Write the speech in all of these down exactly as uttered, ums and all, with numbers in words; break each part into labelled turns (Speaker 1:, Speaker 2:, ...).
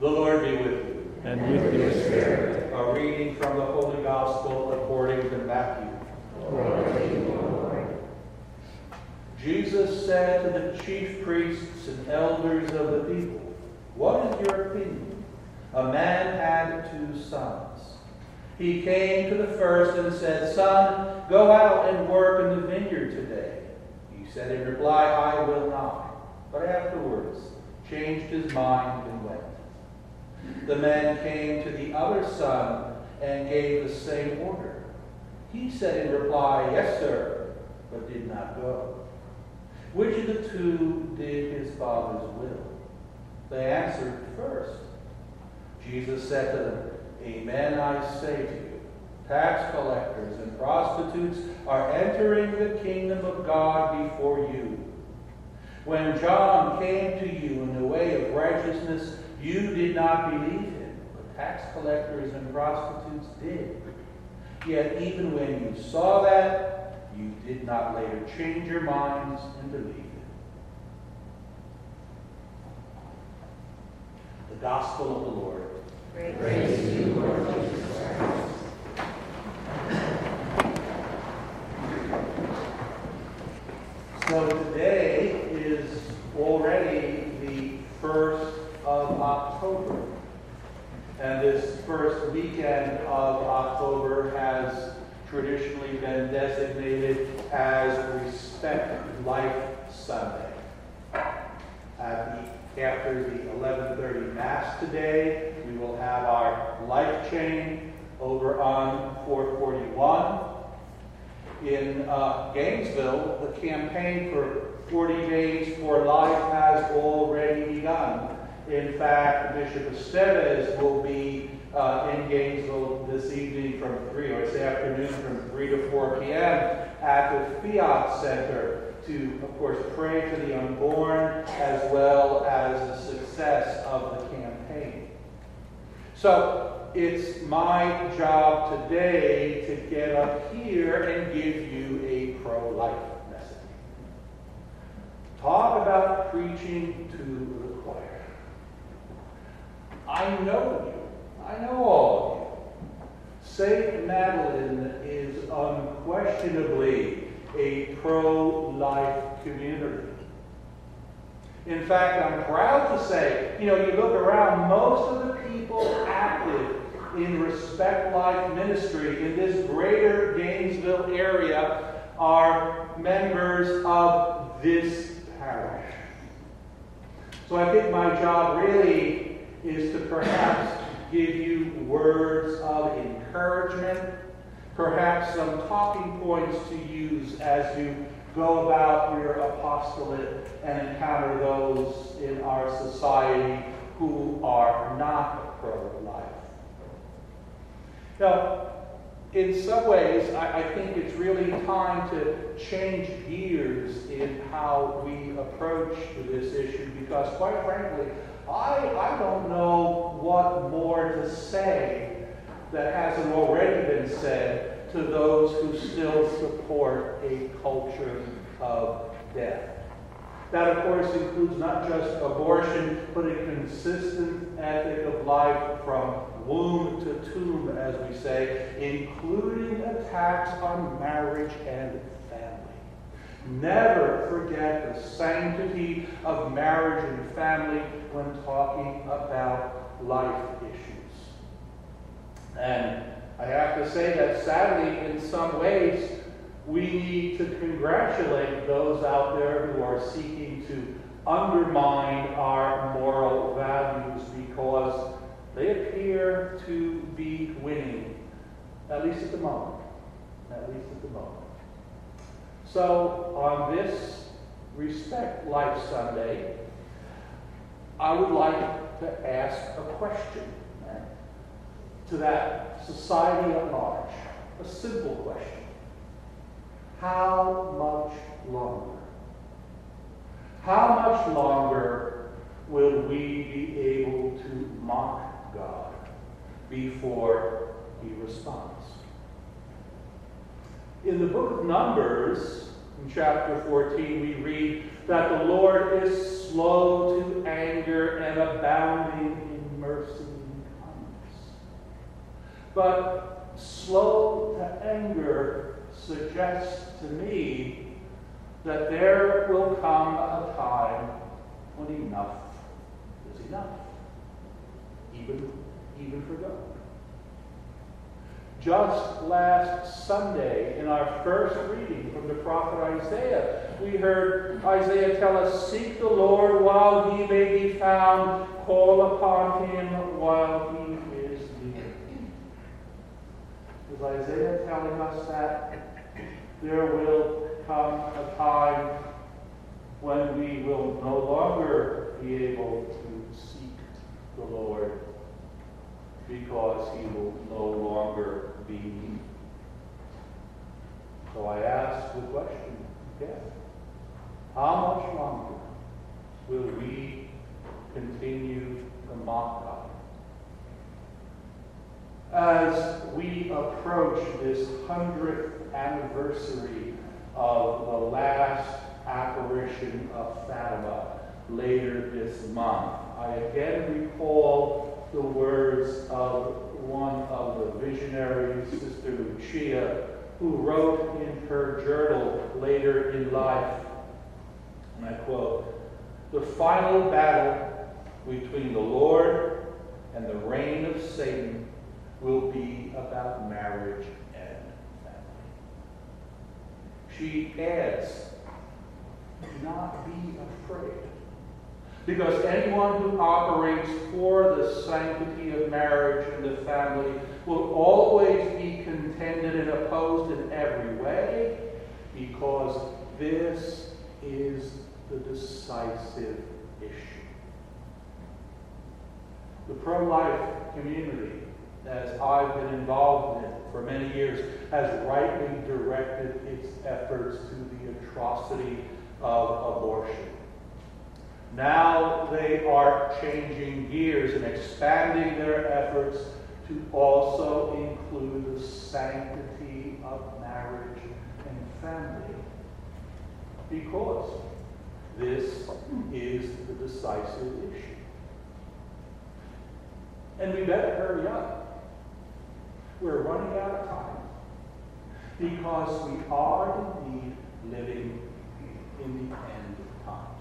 Speaker 1: The Lord be with you.
Speaker 2: And with your spirit.
Speaker 1: A reading from the Holy Gospel according to Matthew.
Speaker 2: Glory to you, Lord.
Speaker 1: Jesus said to the chief priests and elders of the people, "What is your opinion? A man had two sons. He came to the first and said, 'Son, go out and work in the vineyard today.' He said in reply, 'I will not.' But afterwards changed his mind and went. The man came to the other son and gave the same order. He said in reply, 'Yes, sir,' but did not go. Which of the two did his father's will?" They answered, "First." Jesus said to them, "Amen, I say to you, tax collectors and prostitutes are entering the kingdom of God before you. When John came to you in the way of righteousness, you did not believe him, but tax collectors and prostitutes did. Yet even when you saw that, you did not later change your minds and believe him." The Gospel of the Lord.
Speaker 2: Praise, Praise to you, Lord Jesus Christ.
Speaker 1: So today is already the first of October. And this first weekend of October has traditionally been designated as Respect Life Sunday. At the, after the eleven thirty Mass today, we will have our life chain over on four forty-one. In uh, Gainesville, the campaign for forty Days for Life has already begun. In fact, Bishop Estevez will be uh, in Gainesville this evening from three, or this afternoon from three to four p.m. at the Fiat Center to, of course, pray for the unborn as well as the success of the campaign. So, it's my job today to get up here and give you a pro-life message. Talk about preaching to the choir. I know you. I know all of you. Saint Madeleine is unquestionably a pro-life community. In fact, I'm proud to say, you know, you look around, most of the people active in Respect Life ministry in this greater Gainesville area are members of this parish. So I think my job really is to perhaps give you words of encouragement, perhaps some talking points to use as you go about your apostolate and encounter those in our society who are not pro-life. Now, in some ways, I, I think it's really time to change gears in how we approach this issue because, quite frankly, I, I don't know what more to say that hasn't already been said to those who still support a culture of death. That, of course, includes not just abortion, but a consistent ethic of life from womb to tomb, as we say, including attacks on marriage and family. Never forget the sanctity of marriage and family when talking about life issues. And I have to say that sadly, in some ways, we need to congratulate those out there who are seeking to undermine our moral values because they appear to be winning, at least at the moment. At least at the moment. So, on this Respect Life Sunday, I would like to ask a question to that society at large. A simple question. How much longer? How much longer will we be able to mock God before he responds? In the book of Numbers, in chapter fourteen, we read that the Lord is slow to anger and abounding in mercy and kindness. But slow to anger suggests to me that there will come a time when enough is enough, even, even for God. Just last Sunday, in our first reading from the prophet Isaiah, we heard Isaiah tell us, "Seek the Lord while he may be found, call upon him while he is near." Is Isaiah telling us that there will come a time when we will no longer be able to seek the Lord because he will no longer be near? So I ask the question again, how much longer will we continue to mock God? As we approach this hundredth anniversary of the last apparition of Fatima later this month, I again recall the words of one of the visionaries, Sister Lucia, who wrote in her journal later in life, and I quote, "The final battle between the Lord and the reign of Satan will be about marriage and family." She adds, "Do not be afraid, because anyone who operates for the sanctity of marriage and the family will always be contended and opposed in every way, because this is the decisive issue." The pro-life community, as I've been involved in it for many years, has rightly directed its efforts to the atrocity of abortion. Now they are changing gears and expanding their efforts to also include the sanctity of marriage and family, because this is the decisive issue. And we better hurry up. We're running out of time, because we are indeed living in the end of times.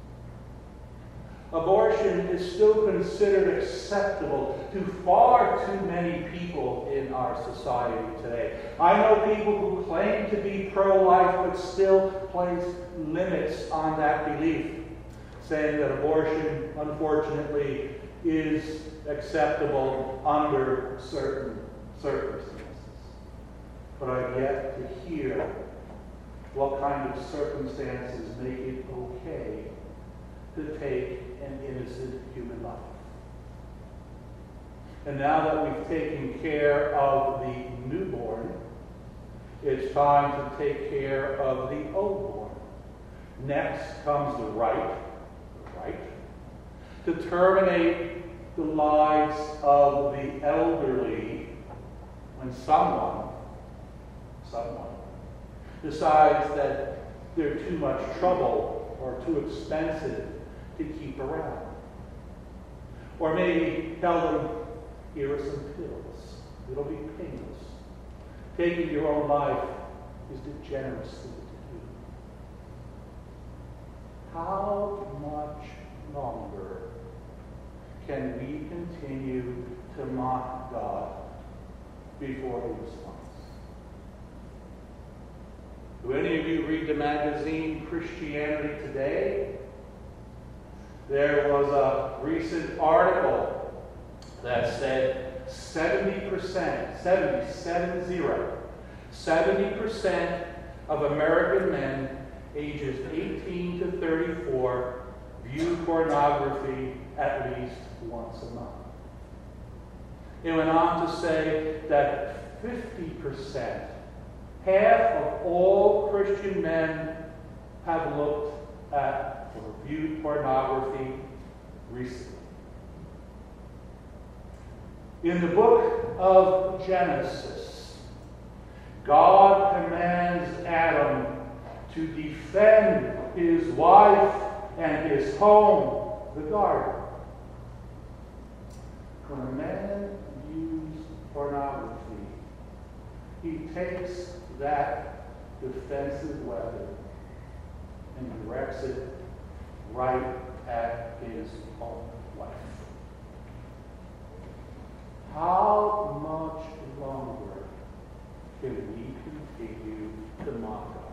Speaker 1: Abortion is still considered acceptable to far too many people in our society today. I know people who claim to be pro-life but still place limits on that belief, saying that abortion, unfortunately, is acceptable under certain circumstances. But I've yet to hear what kind of circumstances make it okay to take an innocent human life. And now that we've taken care of the newborn, it's time to take care of the old-born. Next comes the right, the right, to terminate the lives of the elderly when someone, someone decides that they're too much trouble or too expensive to keep around. Or maybe tell them, here are some pills. It'll be painless. Taking your own life is the generous thing to do. How much longer can we continue to mock God before he responds? Do any of you read the magazine Christianity Today? There was a recent article that said seventy percent, seventy, seven zero, seventy percent of American men ages eighteen to thirty-four view pornography at least once a month. It went on to say that fifty percent, half of all Christian men, have looked at or viewed pornography recently. In the book of Genesis, God commands Adam to defend his wife and his home, the garden. when a man views pornography, he takes that defensive weapon and directs it right at his own life. How much longer can we continue to mock God?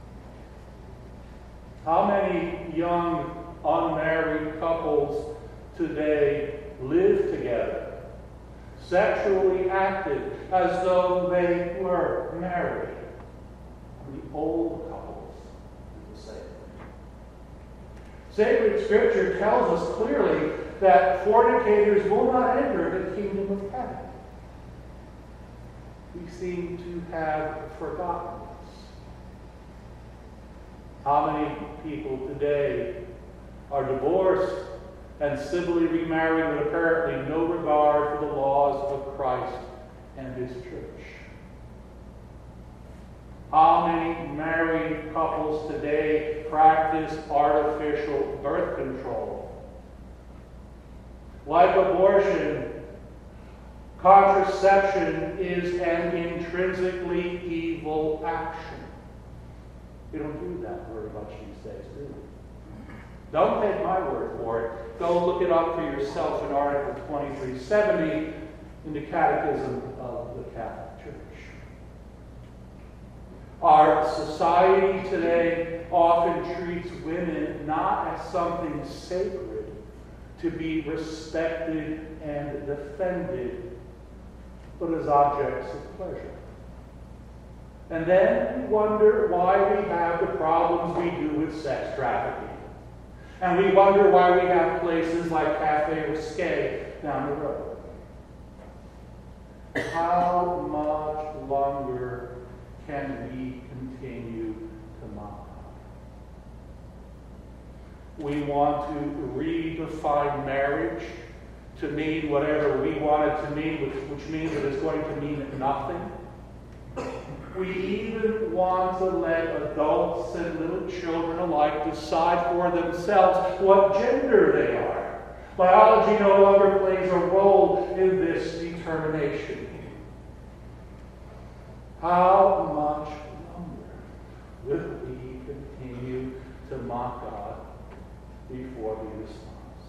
Speaker 1: How many young unmarried couples today live together, sexually active as though they were married? And the old couples do the same. Sacred Scripture tells us clearly that fornicators will not enter the kingdom of heaven. We seem to have forgotten this. How many people today are divorced and civilly remarried with apparently no regard for the laws of Christ and His church? How many married couples today practice artificial birth control? Like abortion, contraception is an intrinsically evil action. We don't do that very much these days, do we? Don't take my word for it. Go look it up for yourself in Article twenty-three seventy in the Catechism of the Catholic Church. Our society today often treats women not as something sacred to be respected and defended, but as objects of pleasure. And then we wonder why we have the problems we do with sex trafficking. And we wonder why we have places like Cafe Risque down the road. How much longer can we continue to mock God? We want to redefine marriage to mean whatever we want it to mean, which, which means that it's going to mean nothing. We even want to let adults and little children alike decide for themselves what gender they are. Biology no longer plays a role in this determination. How much longer will we continue to mock God before He responds?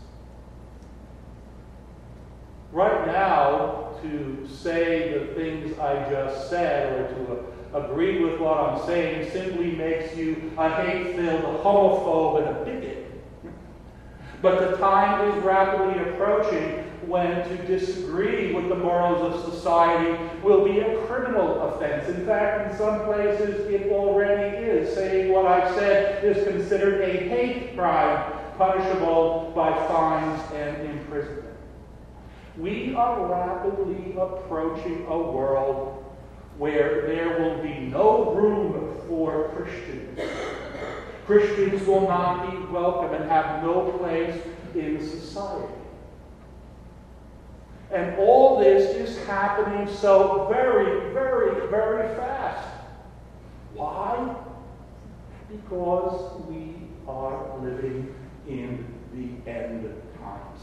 Speaker 1: Right now, to say the things I just said or to uh, agree with what I'm saying simply makes you a hate-filled homophobe and a bigot. But the time is rapidly approaching when to disagree with the morals of society will be a criminal offense. In fact, in some places it already is. Saying what I've said is considered a hate crime, punishable by fines and imprisonment. We are rapidly approaching a world where there will be no room for Christians. Christians will not be welcome and have no place in society. And all this is happening so very, very, very fast. Why? Because we are living in the end times.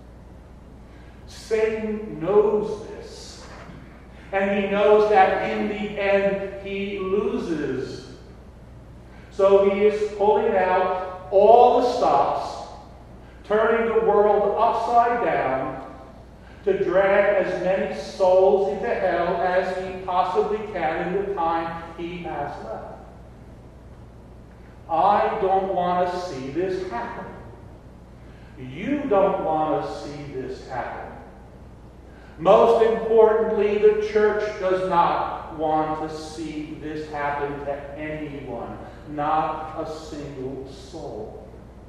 Speaker 1: Satan knows this. And he knows that in the end he loses. So he is pulling out all the stops, turning the world upside down to drag as many souls into hell as he possibly can in the time he has left. I don't want to see this happen. You don't want to see this happen. Most importantly, the church does not want to see this happen to anyone, not a single soul.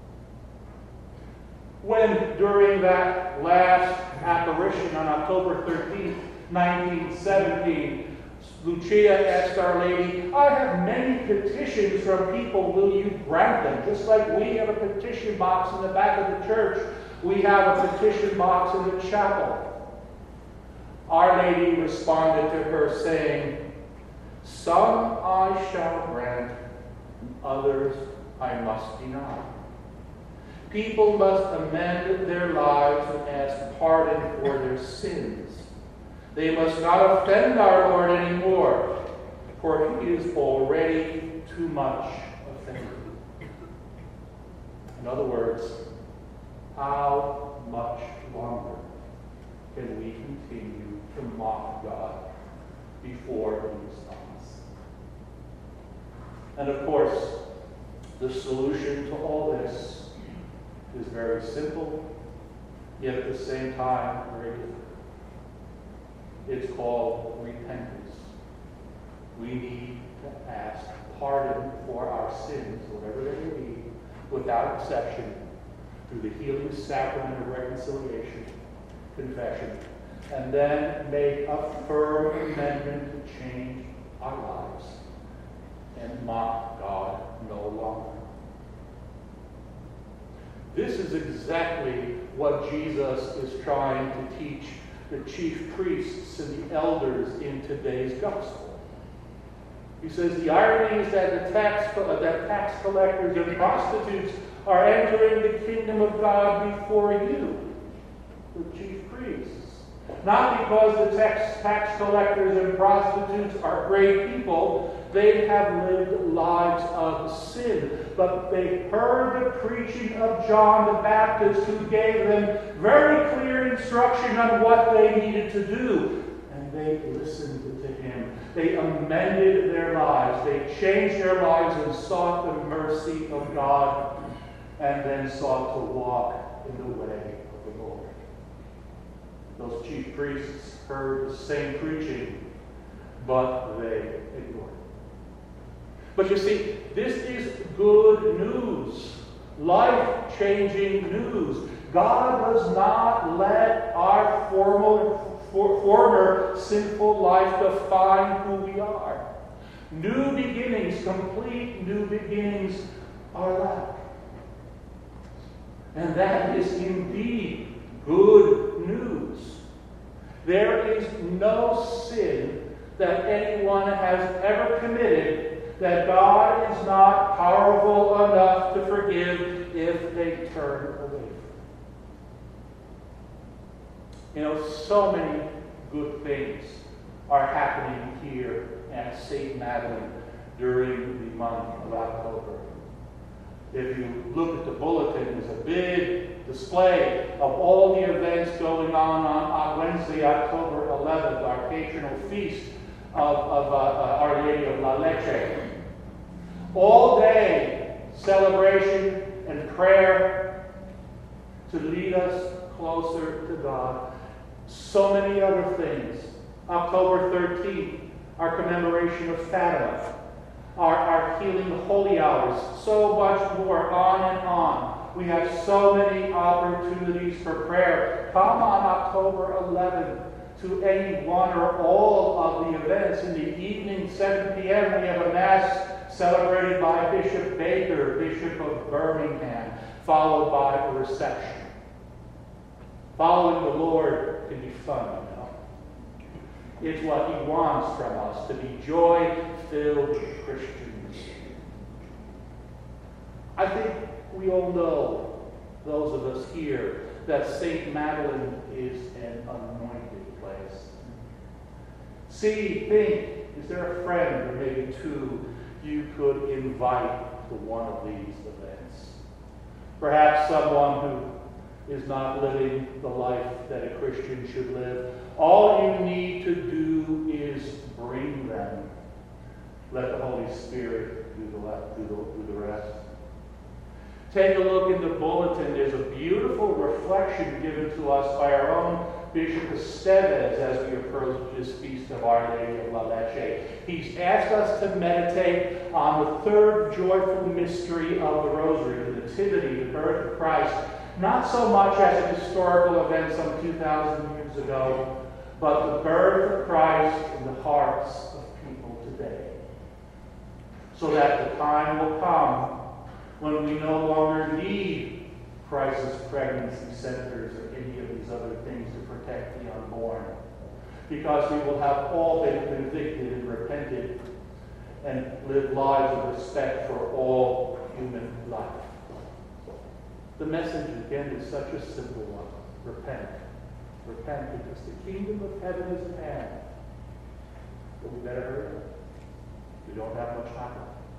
Speaker 1: When, during that last apparition on October thirteenth, nineteen seventeen, Lucia asked Our Lady, I have many petitions from people, will you grant them? Just like we have a petition box in the back of the church, we have a petition box in the chapel. Our Lady responded to her saying, some I shall grant, others I must deny. People must amend their lives and ask pardon for their sins. They must not offend our Lord anymore, for he is already too much offended. In other words, how much longer can we continue to mock God before he responds? And of course, the solution to all this is very simple, yet at the same time very difficult. It's called repentance. We need to ask pardon for our sins, whatever they may be, without exception, through the healing sacrament of reconciliation, confession, and then make a firm amendment to change our lives and mock God no longer. This is exactly what Jesus is trying to teach the chief priests and the elders in today's gospel. He says the irony is that the tax that tax collectors and prostitutes are entering the kingdom of God before you, the chief priests. Not because the tax, tax collectors and prostitutes are great people. They have lived lives of sin. But they heard the preaching of John the Baptist, who gave them very clear instruction on what they needed to do. And they listened to him. They amended their lives. They changed their lives and sought the mercy of God, and then sought to walk in the way of the Lord. Those chief priests heard the same preaching, but they ignored it. But you see, this is good news, life-changing news. God does not let our former, for, former sinful life define who we are. New beginnings, complete new beginnings are left. And that is indeed good news. There is no sin that anyone has ever committed that God is not powerful enough to forgive if they turn away. You know, so many good things are happening here at Saint Madeleine during the month of October. If you look at the bulletin, there's a big display of all the events going on on, on Wednesday, October eleventh, our patronal feast of, of uh, uh, Our Lady of La Leche. All day celebration and prayer to lead us closer to God. So many other things. October thirteenth, our commemoration of Fatima. Our, our healing holy hours. So much more, on and on. We have so many opportunities for prayer. Come on October eleventh to any one or all of the events. In the evening, seven p.m., we have a Mass celebrated by Bishop Baker, Bishop of Birmingham, followed by a reception. Following the Lord can be fun, you know. It's what he wants from us, to be joy-filled Christians. I think we all know, those of us here, that Saint Madeleine is an anointed place. See, think, is there a friend or maybe two you could invite to one of these events? Perhaps someone who is not living the life that a Christian should live. All you need to do is bring them. Let the Holy Spirit do the, do the, do the rest. Take a look in the bulletin. There's a beautiful reflection given to us by our own Bishop Estevez as we approach this feast of Our Lady of La Leche. He's asked us to meditate on the third joyful mystery of the Rosary, the Nativity, the birth of Christ, not so much as a historical event some two thousand years ago, but the birth of Christ in the hearts of people today. So that the time will come when we no longer need crisis pregnancy centers or any of these other things to protect the unborn, because we will have all been convicted and repented and live lives of respect for all human life. The message, again, is such a simple one. Repent Repent, because the kingdom of heaven is at hand. But we better hurry. We don't have much time.